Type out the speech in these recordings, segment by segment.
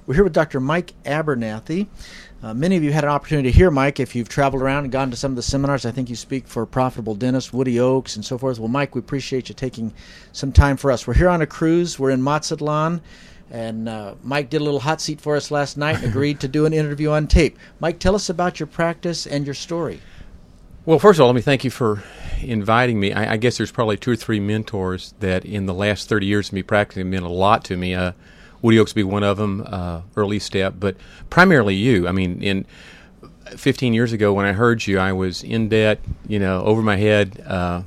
We're here with Dr. Mike Abernathy. Many of you had an opportunity to hear Mike if you've traveled around and gone to some of the seminars. I think you speak for Profitable Dentist, Woody Oaks, and so forth. Well, Mike, we appreciate you taking some time for us. We're here on a cruise. We're in Mazatlan, and Mike did a little hot seat for us last night and agreed to do an interview on tape. Mike, tell us about your practice and your story. Well, first of all, let me thank you for inviting me. I guess there's probably 2 or 3 mentors that in the last 30 years of me practicing meant a lot to me. Woody Oaks would be one of them, early step, but primarily you. I mean, in 15 years ago when I heard you, I was in debt, over my head,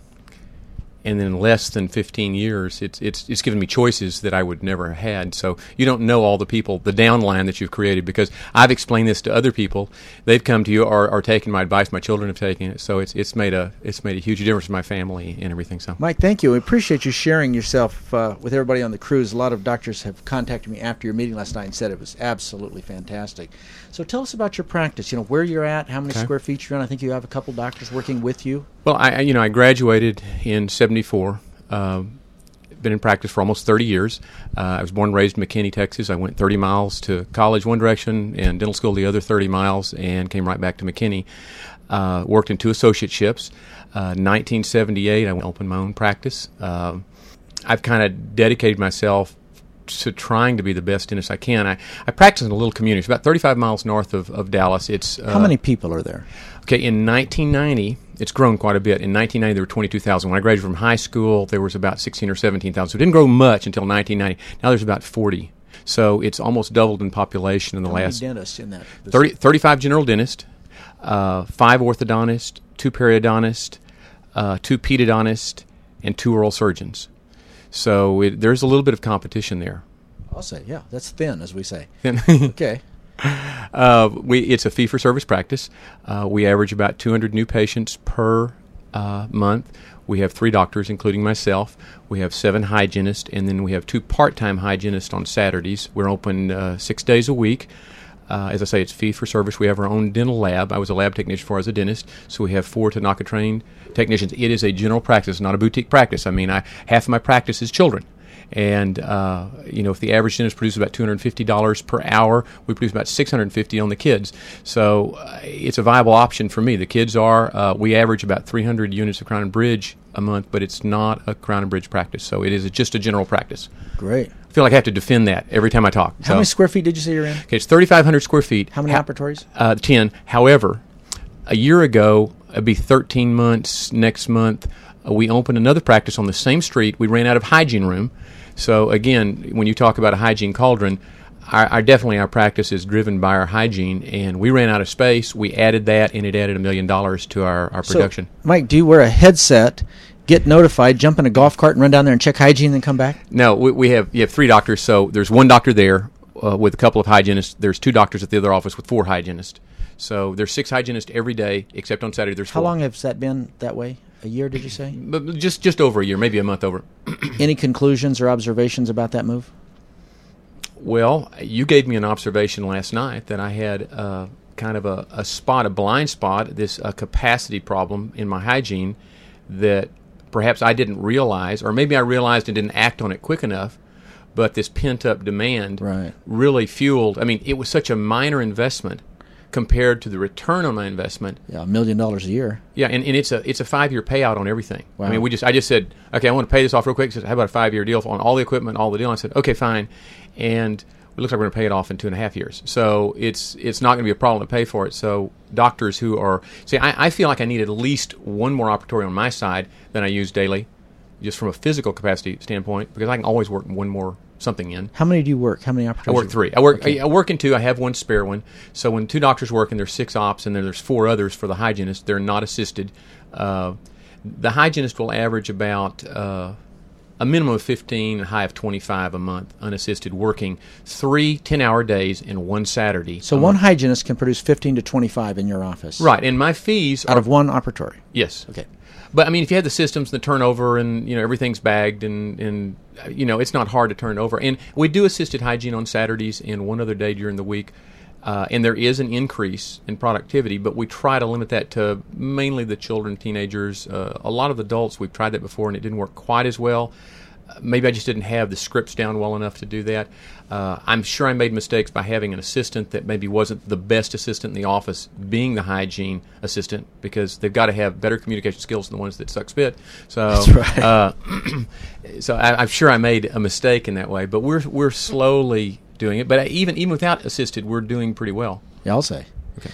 and then in less than 15 years, it's given me choices that I would never have had. So you don't know all the people, the downline that you've created, because I've explained this to other people. They've come to you or taken my advice. My children have taken it. So it's made a huge difference in my family and everything. So Mike, thank you. We appreciate you sharing yourself with everybody on the cruise. A lot of doctors have contacted me after your meeting last night and said it was absolutely fantastic. So tell us about your practice. Where you're at, how many square feet you're in. I think you have a couple doctors working with you. Well, I graduated in 74. Been in practice for almost 30 years. I was born and raised in McKinney, Texas. I went 30 miles to college one direction and dental school the other 30 miles and came right back to McKinney. Worked in 2 associateships. 1978, I opened my own practice. I've kind of dedicated myself to trying to be the best dentist I can. I practice in a little community. It's about 35 miles north of Dallas. How many people are there? Okay, in 1990, it's grown quite a bit. In 1990, there were 22,000. When I graduated from high school, there was about 16 or 17,000. So it didn't grow much until 1990. Now there's about 40. So it's almost doubled in population in the last... How many dentists in that? 35 general dentists, 5 orthodontists, 2 periodontists, 2 pedodontists, and 2 oral surgeons. So there's a little bit of competition there. I'll say, yeah, that's thin, as we say. Thin. Okay. It's a fee-for-service practice. We average about 200 new patients per month. We have 3 doctors, including myself. We have 7 hygienists, and then we have 2 part-time hygienists on Saturdays. We're open 6 days a week. As I say, it's fee-for-service. We have our own dental lab. I was a lab technician before I was a dentist, so we have 4 Tanaka-trained technicians. It is a general practice, not a boutique practice. I mean, half of my practice is children. And, if the average dentist produces about $250 per hour, we produce about $650 on the kids. So it's a viable option for me. The kids we average about 300 units of Crown and Bridge a month, but it's not a Crown and Bridge practice. So it is just a general practice. Great. I feel like I have to defend that every time I talk. How many square feet did you say you're in? Okay, it's 3,500 square feet. How many operatories? 10. However, a year ago, it'd be 13 months next month, we opened another practice on the same street. We ran out of hygiene room. So again, when you talk about a hygiene cauldron, our practice is driven by our hygiene, and we ran out of space. We added that, and it added $1 million to our production. So, Mike, do you wear a headset, get notified, jump in a golf cart, and run down there and check hygiene, and then come back? No, you have 3 doctors. So there's 1 doctor there with a couple of hygienists. There's 2 doctors at the other office with 4 hygienists. So there's 6 hygienists every day, except on Saturday there's 4. How long has that been that way? A year, did you say? Just over a year, maybe a month over. Any conclusions or observations about that move? Well, you gave me an observation last night that I had kind of a blind spot, a capacity problem in my hygiene that perhaps I didn't realize, or maybe I realized and didn't act on it quick enough, but this pent-up demand really fueled. I mean, it was such a minor investment compared to the return on my investment. Yeah, $1 million a year. Yeah, and it's a 5-year payout on everything. Wow. I mean, I just said, okay, I want to pay this off real quick. He said, how about a 5-year deal on all the equipment, all the deal? I said, okay, fine. And it looks like we're going to pay it off in 2.5 years. So it's not going to be a problem to pay for it. So doctors who are, I feel like I need at least 1 more operatory on my side than I use daily, just from a physical capacity standpoint, because I can always work 1 more something in. How many do you work? How many operatories? I work 3. I work in 2. I have 1 spare one. So when 2 doctors work and there's 6 ops and then there's 4 others for the hygienist, they're not assisted. The hygienist will average about a minimum of 15, a high of 25 a month, unassisted, working 3 10-hour days and 1 Saturday. So one hygienist can produce 15 to 25 in your office. Right, and my fees out of 1 operatory. Yes. Okay. But I mean, if you have the systems, the turnover, and everything's bagged, and it's not hard to turn over. And we do assisted hygiene on Saturdays and 1 other day during the week, and there is an increase in productivity. But we try to limit that to mainly the children, teenagers. A lot of adults, we've tried that before, and it didn't work quite as well. maybe I just didn't have the scripts down well enough to do that. I'm sure I made mistakes by having an assistant that maybe wasn't the best assistant in the office being the hygiene assistant, because they've got to have better communication skills than the ones that suck spit. So, That's right. So I'm sure I made a mistake in that way, but we're slowly doing it. But even without assisted, we're doing pretty well. Yeah, I'll say.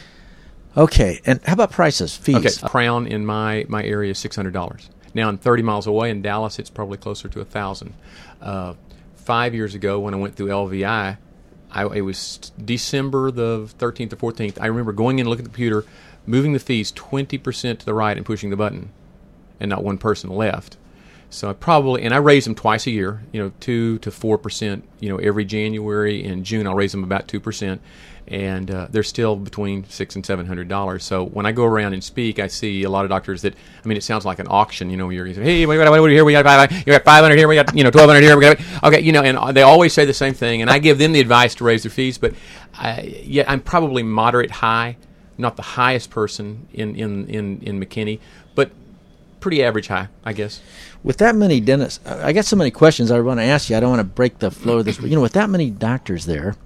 Okay, and how about prices, fees? Okay, Crown in my area is $600. Now, I'm 30 miles away in Dallas, it's probably closer to $1,000. 5 years ago, when I went through LVI, it was December the 13th or 14th. I remember going in, looking at the computer, moving the fees 20% to the right and pushing the button, and not one person left. So I raise them twice a year, 2 to 4%, every January and June I'll raise them about 2%, and they're still between $600 and $700. So when I go around and speak, I see a lot of doctors that, it sounds like an auction, you're saying, hey, what do you here? We got 500 here, we got, 1,200 here, we got, okay, and they always say the same thing, and I give them the advice to raise their fees, but I'm probably moderate high, not the highest person in McKinney, but pretty average high, I guess. With that many dentists, I got so many questions I want to ask you. I don't want to break the flow of this, but with that many doctors there,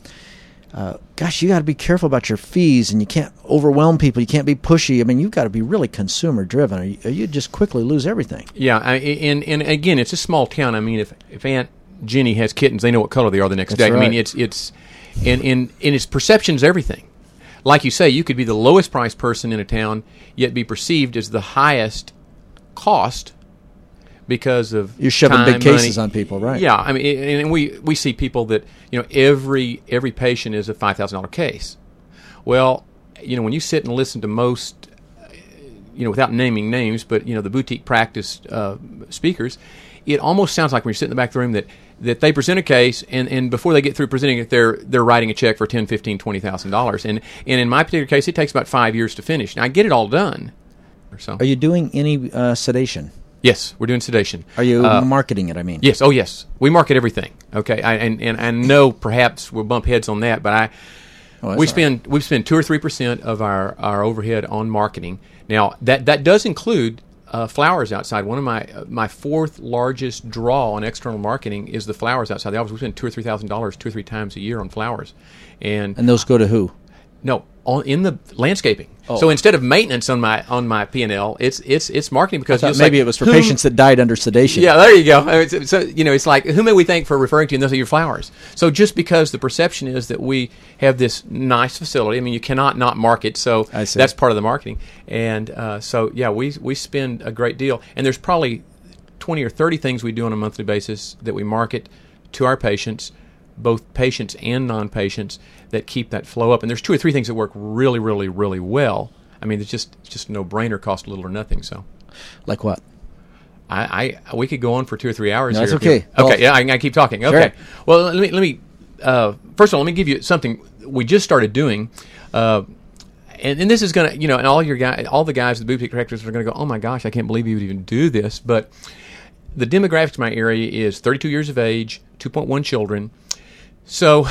gosh, you got to be careful about your fees, and you can't overwhelm people. You can't be pushy. You've got to be really consumer driven, or you just quickly lose everything. Yeah, and again, it's a small town. If Aunt Jenny has kittens, they know what color they are the next day. Right. It's and its perception is everything. Like you say, you could be the lowest priced person in a town, yet be perceived as the highest cost because of you're shoving time, big cases money. On people, right? Yeah, and we see people that every patient is a $5,000 case. Well, when you sit and listen to most, without naming names, but the boutique practice speakers, it almost sounds like when you're sitting in the back of the room that they present a case, and before they get through presenting it, they're writing a check for $10,000, $15,000, $20,000, and in my particular case, it takes about 5 years to finish. Now I get it all done. So. Are you doing any sedation? Yes, we're doing sedation. Are you marketing it? Yes. Oh, yes. We market everything. Okay, and I know perhaps we'll bump heads on that, but we spend 2 or 3% of our overhead on marketing. Now that does include flowers outside. One of my fourth largest draw on external marketing is the flowers outside the office. We spend $2,000 or $3,000 2 or 3 times a year on flowers, and those go to who? No, in the landscaping. Oh. So instead of maintenance on my P&L, it's marketing, because maybe it was for patients that died under sedation. Yeah, there you go. So it's like, who may we thank for referring to, and those are your flowers. So just because the perception is that we have this nice facility, you cannot not market. So that's part of the marketing. And we spend a great deal, and there's probably 20 or 30 things we do on a monthly basis that we market to our patients, both patients and non-patients, that keep that flow up. And there's 2 or 3 things that work really, really, really well. It's just a no-brainer, cost little or nothing. So, like what? We could go on for 2 or 3 hours. No, here. That's okay. Okay, yeah, I keep talking. Okay. Sure. Well, let me first of all, let me give you something we just started doing. And this is going to, and all the guys, the boutique directors are going to go, oh my gosh, I can't believe you would even do this. But the demographics of my area is 32 years of age, 2.1 children. So,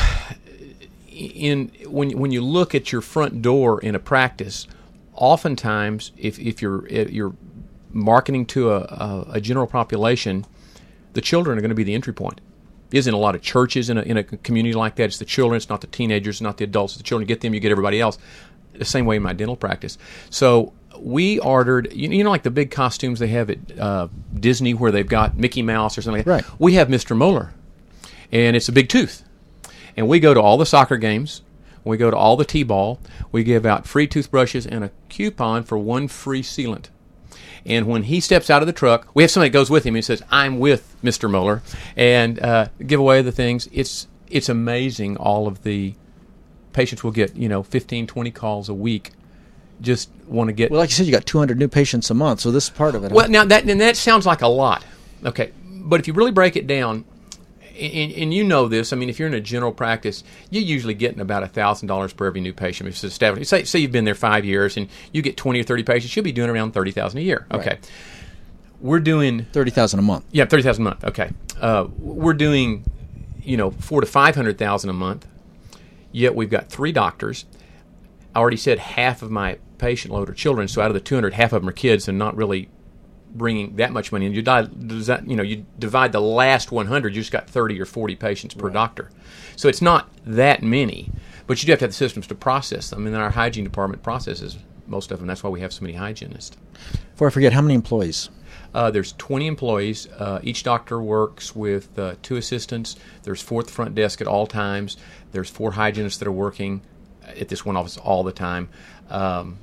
when you look at your front door in a practice, oftentimes if you're marketing to a general population, the children are going to be the entry point. Isn't a lot of churches in a community like that. It's the children. It's not the teenagers. It's not the adults. It's the children. You get them, you get everybody else. The same way in my dental practice. So we ordered, like the big costumes they have at Disney, where they've got Mickey Mouse or something like that. Right. We have Mr. Moeller, and it's a big tooth. And we go to all the soccer games. We go to all the T-ball. We give out free toothbrushes and a coupon for 1 free sealant. And when he steps out of the truck, we have somebody that goes with him. He says, "I'm with Mr. Mueller," and give away the things. It's amazing. All of the patients will get 15, 20 calls a week. Just want to get. Well, like you said, you got 200 new patients a month, so this is part of it. Well, now that sounds like a lot. Okay, but if you really break it down. And this, if you're in a general practice, you're usually getting about $1,000 per every new patient. If it's established, say you've been there 5 years and you get 20 or 30 patients, you'll be doing around $30,000 a year. Okay, right. We're doing $30,000 a month. Yeah, $30,000 a month. Okay, we're doing $400,000 to $500,000 a month. Yet we've got 3 doctors. I already said half of my patient load are children, so out of the 200, half of them are kids and not really bringing that much money in. You divide the last 100, you just got 30 or 40 patients per doctor. So it's not that many, but you do have to have the systems to process them. And then our hygiene department processes most of them. That's why we have so many hygienists. Before I forget, how many employees? There's 20 employees. Each doctor works with 2 assistants. There's 4 at the front desk at all times. There's 4 hygienists that are working at this one office all the time. And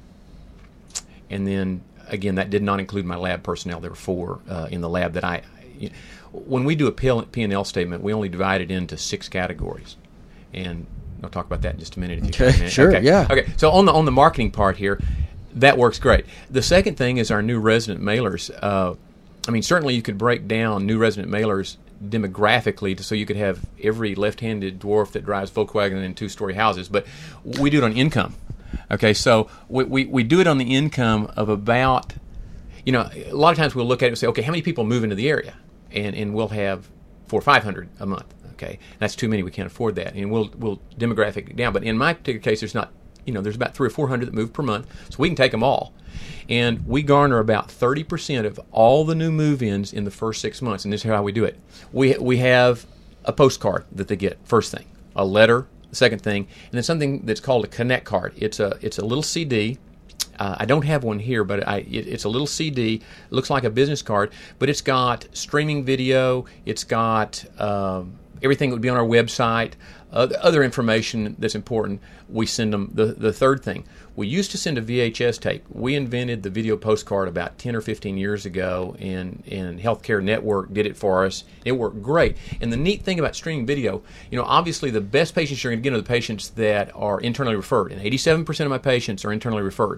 then, again, that did not include my lab personnel. There were 4 in the lab that when we do a P&L statement, we only divide it into 6 categories. And I'll talk about that in just a minute. If you can. Sure, okay. Yeah. Okay, so on the marketing part here, that works great. The second thing is our new resident mailers. Certainly you could break down new resident mailers demographically so you could have every left-handed dwarf that drives Volkswagen in 2-story houses, but we do it on income. Okay, so we do it on the income of about, a lot of times we'll look at it and say, okay, how many people move into the area? And we'll have 400 or 500 a month. Okay, that's too many. We can't afford that, and we'll demographic it down. But in my particular case, there's not. There's about 300 or 400 that move per month, so we can take them all. And we garner about 30% of all the new move-ins in the first 6 months, and this is how we do it. We have a postcard that they get, first thing, a letter, the second thing, and then something that's called a Connect card. It's a little CD. I don't have one here, but it's a little CD. It looks like a business card, but it's got streaming video. It's got everything that would be on our website, other information that's important. We send them. The third thing, we used to send a VHS tape. We invented the video postcard about 10 or 15 years ago, and Healthcare Network did it for us. It worked great. And the neat thing about streaming video, obviously the best patients you're going to get are the patients that are internally referred, and 87% of my patients are internally referred.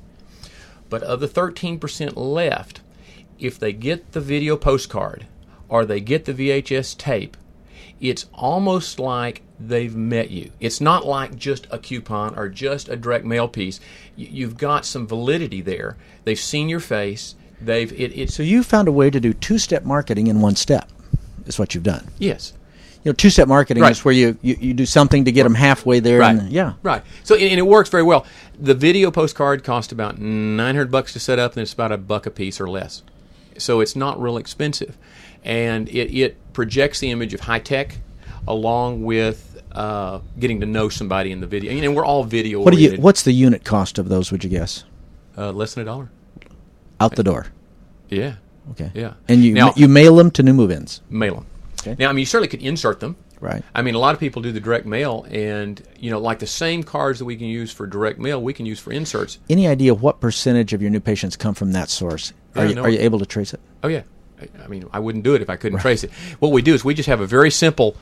But of the 13% left, if they get the video postcard or they get the VHS tape, it's almost like they've met you. It's not like just a coupon or just a direct mail piece. You've got some validity there. They've seen your face. So you found a way to do 2-step marketing in 1 step, is what you've done. Yes. 2-step marketing is where you do something to get them halfway there. Right. And, Right. So and it works very well. The video postcard costs about $900 to set up, and it's about $1 a piece or less. So it's not real expensive. And it projects the image of high tech along with getting to know somebody in the video. And we're all video oriented. What's the unit cost of those, would you guess? Less than $1. Out the door. Yeah. Okay. Yeah. And you mail them to new move-ins. Mail them. Okay. Now, you certainly could insert them. Right. A lot of people do the direct mail, and like the same cards that we can use for direct mail, we can use for inserts. Any idea what percentage of your new patients come from that source? Are you able to trace it? Oh yeah. I wouldn't do it if I couldn't trace it. What we do is we just have a very simple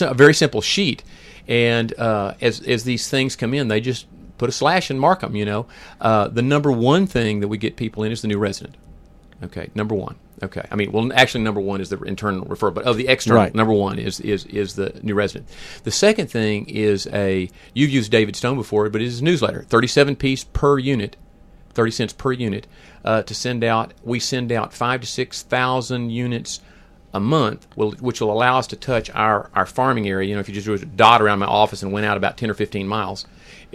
sheet, and as these things come in, they just put a slash and mark them. The number one thing that we get people in is the new resident. Okay, number one. Okay, actually, number one is the internal referral, but of the external, number one is the new resident. The second thing is you've used David Stone before, but it is a newsletter, 37 piece per unit, 30 cents per unit, to send out. We send out 5,000 to 6,000 units a month, which will allow us to touch our farming area. If you just drew a dot around my office and went out about 10 or 15 miles,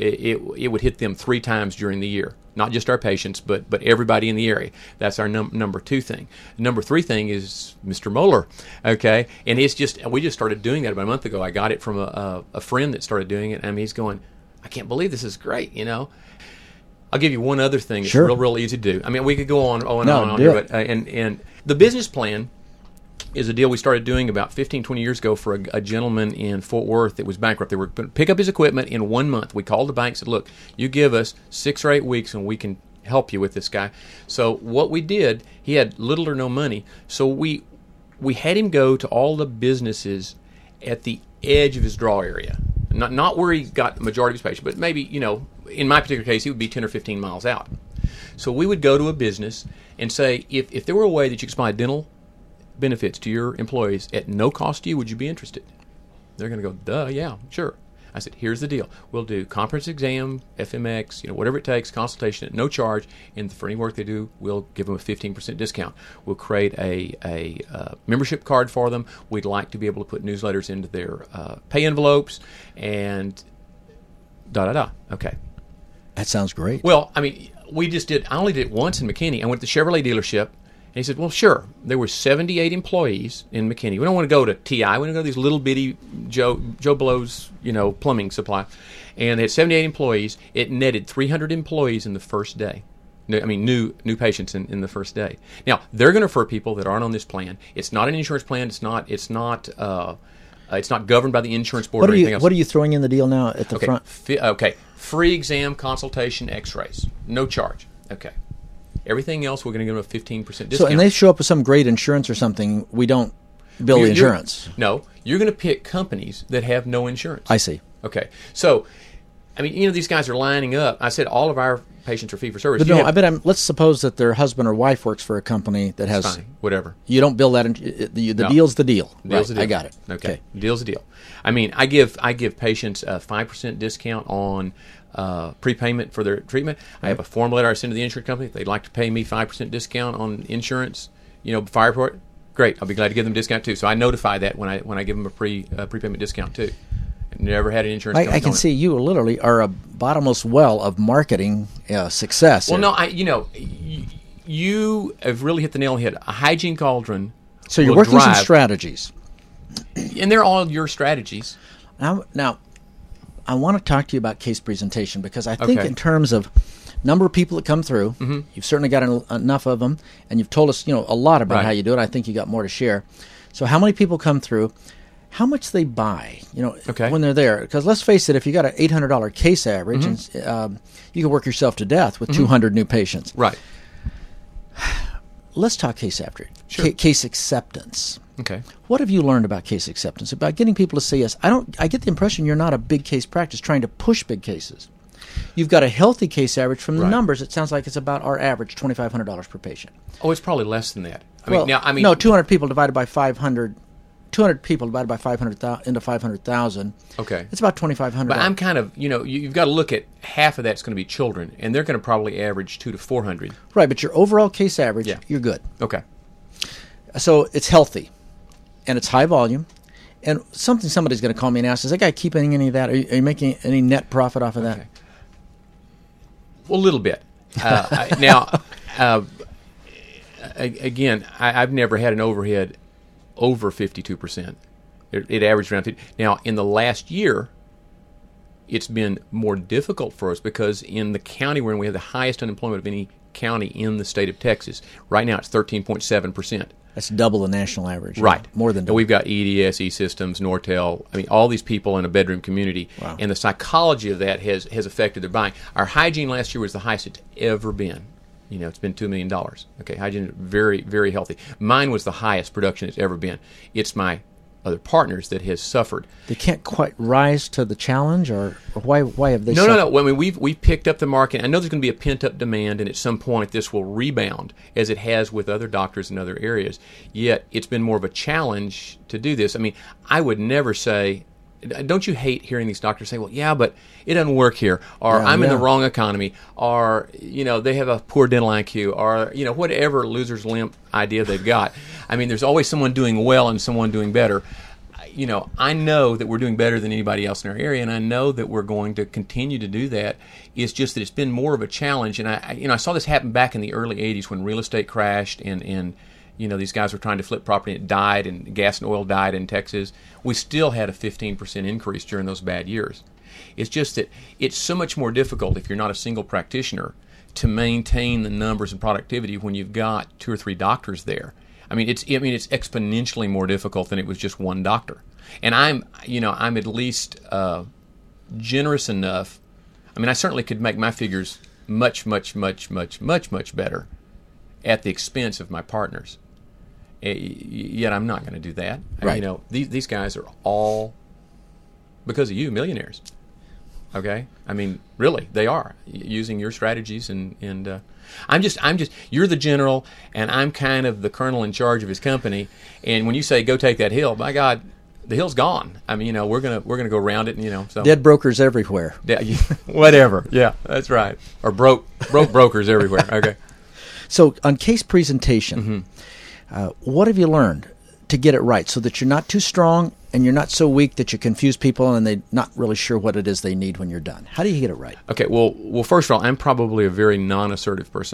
it would hit them 3 times during the year. Not just our patients, but everybody in the area. That's our number 2 thing. Number 3 thing is Mr. Moeller, okay? And we just started doing that about a month ago. I got it from a friend that started doing it, and he's going, I can't believe this is great, I'll give you one other thing that's real easy to do. We could go on here, but and the business plan is a deal we started doing about 15, 20 years ago for a gentleman in Fort Worth that was bankrupt. They were going to pick up his equipment in 1 month. We called the bank and said, look, you give us 6 or 8 weeks and we can help you with this guy. So what we did, he had little or no money, so we had him go to all the businesses at the edge of his draw area. Not where he got the majority of his patients, but maybe, in my particular case, he would be 10 or 15 miles out. So we would go to a business and say, if there were a way that you could supply dental benefits to your employees at no cost to you, would you be interested? They're going to go, duh, yeah, sure. I said, here's the deal. We'll do conference exam, FMX, whatever it takes, consultation at no charge, and for any work they do, we'll give them a 15% discount. We'll create a membership card for them. We'd like to be able to put newsletters into their pay envelopes, and da-da-da. Okay. That sounds great. Well, I only did it once in McKinney. I went to the Chevrolet dealership, he said, well, sure. There were 78 employees in McKinney. We don't want to go to TI. We want to go to these little bitty Joe Blow's, plumbing supply. And they had 78 employees. It netted 300 employees in the first day. New patients in the first day. Now, they're going to refer people that aren't on this plan. It's not an insurance plan. It's not governed by the insurance board or anything else. What are you throwing in the deal now at the front? Free exam, consultation, x-rays. No charge. Okay. Everything else, we're going to give them a 15% discount. So, and they show up with some great insurance or something, we don't bill the insurance. No. You're going to pick companies that have no insurance. I see. Okay. So, these guys are lining up. I said all of our patients are fee-for-service. But let's suppose that their husband or wife works for a company that has... Fine. Whatever. You don't bill that. The deal's the deal. Deal's the deal. I got it. Okay. Deal's the deal. I give patients a 5% discount on prepayment for their treatment. I have a form letter I send to the insurance company. If they'd like to pay me 5% discount on insurance, fire report, great. I'll be glad to give them a discount too. So I notify that when I give them a prepayment discust too. Never had an insurance company. I can see you literally are a bottomless well of marketing success. Well, you have really hit the nail on the head. A hygiene cauldron. So you're working some strategies, and they're all your strategies. Now, I want to talk to you about case presentation because I think in terms of number of people that come through, you've certainly got enough of them, and you've told us a lot about how you do it. I think you got more to share. So how many people come through? How much they buy, when they're there? Because let's face it, if you got an $800 case average, and, you can work yourself to death with 200 new patients. Right. Let's talk case average. Sure. Case acceptance. Okay. What have you learned about case acceptance? About getting people to say yes? I get the impression you're not a big case practice trying to push big cases. You've got a healthy case average from the numbers. It sounds like it's about our average, $2,500 per patient. Oh, it's probably less than that. No, 200 people divided by 500. 200 people divided by 500,000 into 500,000. Okay, it's about $2,500. But I'm kind of, you've got to look at half of that's going to be children, and they're going to probably average 200 to 400. Right, but your overall case average, you're good. Okay. So it's healthy, and it's high volume, and somebody's going to call me and ask, is that guy keeping any of that? Are you making any net profit off of that? Well, a little bit. Again, I've never had an overhead over 52%. It averaged around 50. Now, in the last year, it's been more difficult for us because in the county we're in, we have the highest unemployment of any county in the state of Texas. Right now, it's 13.7%. That's double the national average. Right. More than double. And we've got EDS, E-Systems, Nortel. all these people in a bedroom community. Wow. And the psychology of that has affected their buying. Our hygiene last year was the highest it's ever been. It's been $2 million. Okay, hygiene is very, very healthy. Mine was the highest production it's ever been. It's my other partners that has suffered. They can't quite rise to the challenge, or why have they? No. We've picked up the market. I know there's going to be a pent up demand, and at some point this will rebound, as it has with other doctors in other areas. Yet it's been more of a challenge to do this. I would never say. Don't you hate hearing these doctors say, well, yeah, but it doesn't work here, or I'm in the wrong economy, or, they have a poor dental IQ, or, whatever loser's limp idea they've got. There's always someone doing well and someone doing better. I know that we're doing better than anybody else in our area, and I know that we're going to continue to do that. It's just that it's been more of a challenge, and I saw this happen back in the early 80s when real estate crashed and these guys were trying to flip property and it died, and gas and oil died in Texas. We still had a 15% increase during those bad years. It's just that it's so much more difficult if you're not a single practitioner to maintain the numbers and productivity when you've got 2 or 3 doctors there. It's exponentially more difficult than it was just one doctor. And I'm at least generous enough. I certainly could make my figures much, much, much, much, much, much better at the expense of my partners. Yet I'm not going to do that. Right. These guys are all, because of you, millionaires. Okay? Really, they are, using your strategies, and I'm just you're the general, and I'm kind of the colonel in charge of his company. And when you say go take that hill, by God, the hill's gone. We're gonna go around it, and so dead brokers everywhere. Yeah, whatever. Yeah, that's right. Or broke brokers everywhere. Okay. So on case presentation, what have you learned to get it right so that you're not too strong and you're not so weak that you confuse people and they're not really sure what it is they need when you're done? How do you get it right? Okay, well, first of all, I'm probably a very non-assertive person.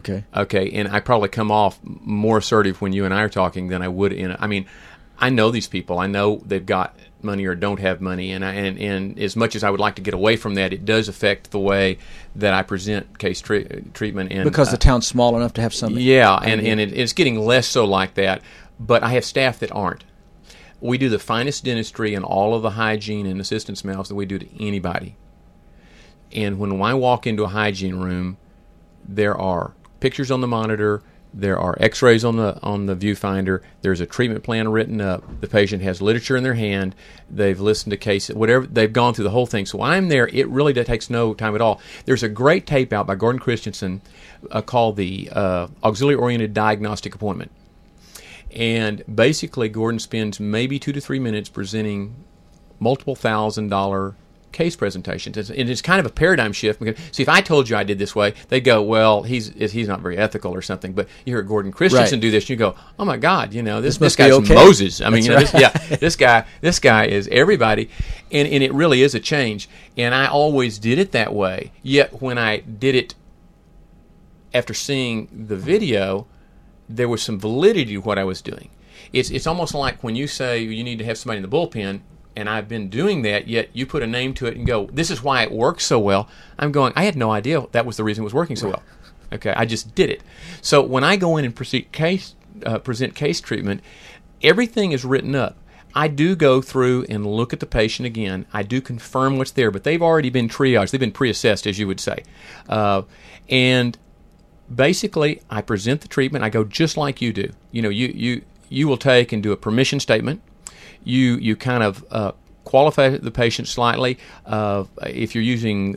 Okay, and I probably come off more assertive when you and I are talking than I would I mean, I know these people. I know they've got money or don't have money, and as much as I would like to get away from that, it does affect the way that I present case treatment. And because the town's small enough to have something. Yeah, and it's getting less so like that. But I have staff that aren't. We do the finest dentistry and all of the hygiene and assistance mouths that we do to anybody. And when I walk into a hygiene room, there are pictures on the monitor. There are X-rays on the viewfinder. There's a treatment plan written up. The patient has literature in their hand. They've listened to cases, whatever. They've gone through the whole thing. So when I'm there, it really takes no time at all. There's a great tape out by Gordon Christensen called the Auxiliary Oriented Diagnostic Appointment. And basically, Gordon spends maybe 2 to 3 minutes presenting multiple $1,000 case presentations. And it's kind of a paradigm shift. Because, see, if I told you I did this way, they'd go, well, he's not very ethical or something. But you hear Gordon Christensen do this, and you go, oh my God, this guy's okay. Moses. I mean, this guy is everybody, and it really is a change. And I always did it that way. Yet when I did it after seeing the video, there was some validity to what I was doing. It's almost like when you say you need to have somebody in the bullpen, and I've been doing that, yet you put a name to it and go, this is why it works so well. I'm going, I had no idea that was the reason it was working so well. Okay, I just did it. So when I go in and present case treatment, everything is written up. I do go through and look at the patient again. I do confirm what's there, but they've already been triaged. They've been pre-assessed, as you would say. And basically, I present the treatment. I go just like you do. You will take and do a permission statement. You kind of qualify the patient slightly. If you're using,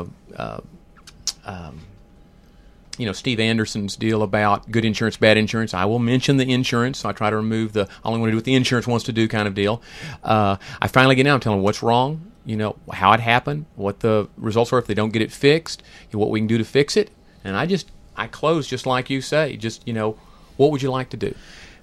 Steve Anderson's deal about good insurance, bad insurance, I will mention the insurance. So I try to remove the I only want to do what the insurance wants to do kind of deal. I finally get down and tell them what's wrong, how it happened, what the results are if they don't get it fixed, what we can do to fix it. And I close just like you say. Just, what would you like to do?